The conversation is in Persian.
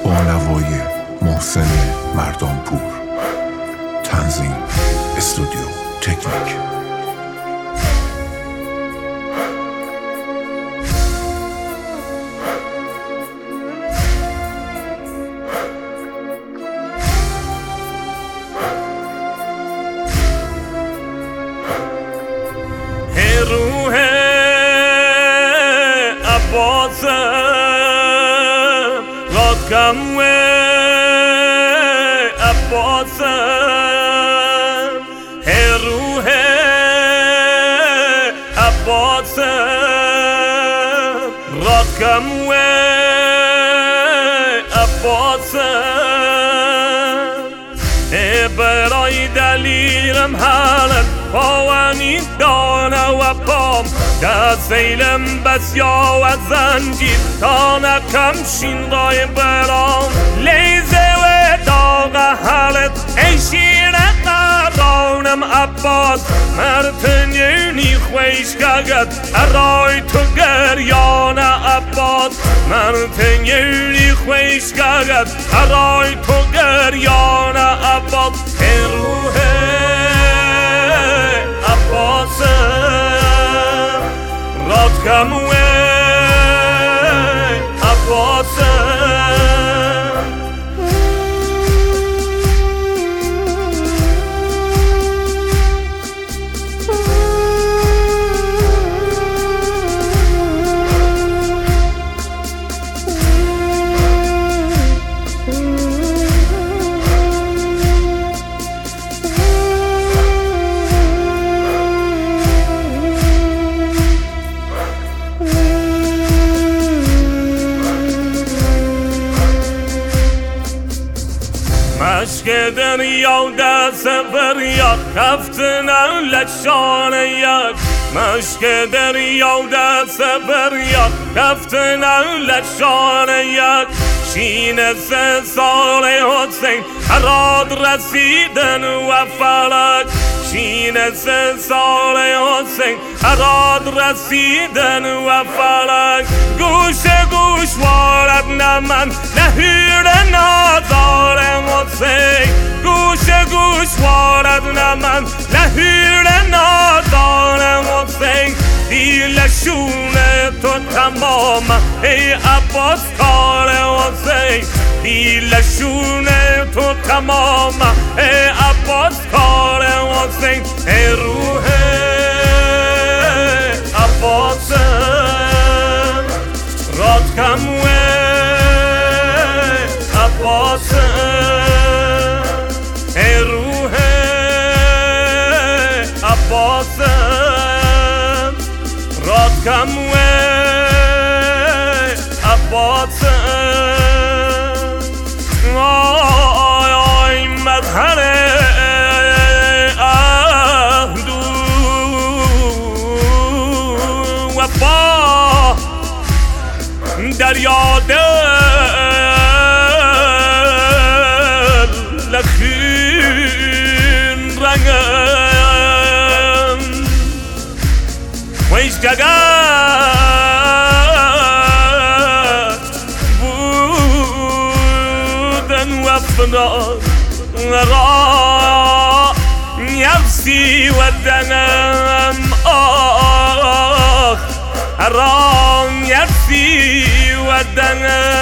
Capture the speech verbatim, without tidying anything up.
با نوای محسن مردانپور. تنظیم استودیو تکنیک. روح عباسم راد کم و عباسم روح عباسم راد کم و عباسم برای دلیرم حالت پاوانی دانه و پام در سیلم بسیا و زنجیر تا نکم شین رای برام لیزه و داغ حالت ای شیر قدانم عباس مرتنیونی خویش کگد ارای تو گریان عباس مرتنیونی خویش کگد ارای تو گریان عباس روح عباسم راد کم و عباسم مشک دریا دست فریاد رفتن لشان یک مشک دریا دست فریاد رفتن لشان یک شین سه سال حسین هراد رسیدن و فلک شین سه سال حسین هراد رسیدن و فلک گوش گوش وارد نمن نهیر نازار حسین گوش گوش وارد نمن لهیر نازار حسین دیلشون تو تمام ای عباس کار حسین دیلشون تو تمام ای عباس کار حسین ای روح عباسم راد کم و عباسم ای روح عباسم راد کم و عباسم آی آی مظهر عهدو و با دریا دل لخین رنگم ویش جگت بودن و فنان را نفسی و دنم آخ را نفسی و دنم